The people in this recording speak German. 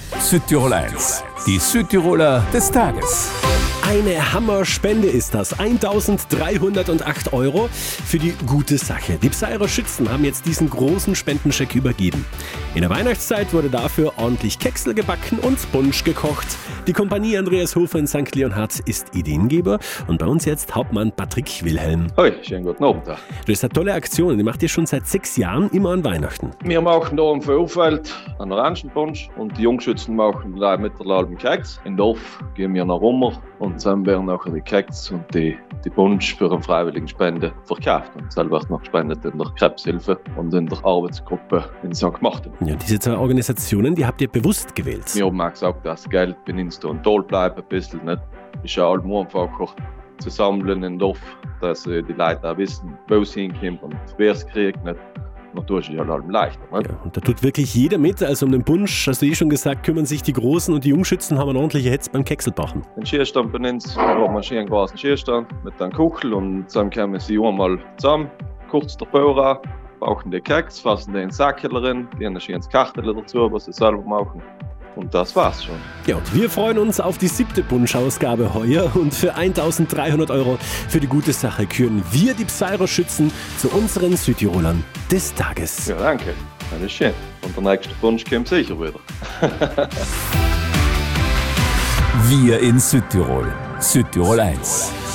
Südtirol 1, die Südtiroler des Tages. Eine Hammerspende ist das. 1.308 € für die gute Sache. Die Psyrer Schützen haben jetzt diesen großen Spendenscheck übergeben. In der Weihnachtszeit wurde dafür ordentlich Keksel gebacken und Punsch gekocht. Die Kompanie Andreas Hofer in St. Leonhard ist Ideengeber und bei uns jetzt Hauptmann Patrick Wilhelm. Hoi, schönen guten Abend. Das ist eine tolle Aktion, die macht ihr schon seit 6 Jahren, immer an Weihnachten. Wir machen hier im Vorfeld einen Orangenpunsch und die Jungschützen machen gleich mit der halben Keks. Im Dorf gehen wir nach Rummer und dann werden nachher die Keks und die Punsch für eine freiwillige Spende verkauft. Und das wird noch gespendet in der Krebshilfe und in der Arbeitsgruppe in St. Martin. Ja, diese 2 Organisationen, die habt ihr bewusst gewählt. Wir haben auch gesagt, dass das Geld bei uns da und toll bleibt ein bisschen. Nicht? Ist ja allem einfacher zu sammeln im Dorf, dass die Leute auch wissen, wo es hinkommt und wer es kriegt. Nicht? Natürlich ist es ja allem leichter. Nicht? Ja, und da tut wirklich jeder mit. Also um den Punsch, hast du schon gesagt, kümmern sich die Großen und die Jungschützen haben eine ordentliche Hetz beim Kekselbachen. Den Schierstand bei uns haben wir einen schönen großen Schierstand mit einem Kuchel und dann kommen sie einmal zusammen, kurz der Bauer an, bauen die Keks, fassen den in den Sack rein, die haben ein schönes Kachtel dazu, was sie selber machen. Und das war's schon. Ja, und wir freuen uns auf die 7. Punschausgabe heuer und für 1.300 € für die gute Sache küren wir die Psyrer Schützen zu unseren Südtirolern des Tages. Ja, danke. Das ist schön. Und der nächste Punsch kommt sicher wieder. Wir in Südtirol. Südtirol 1.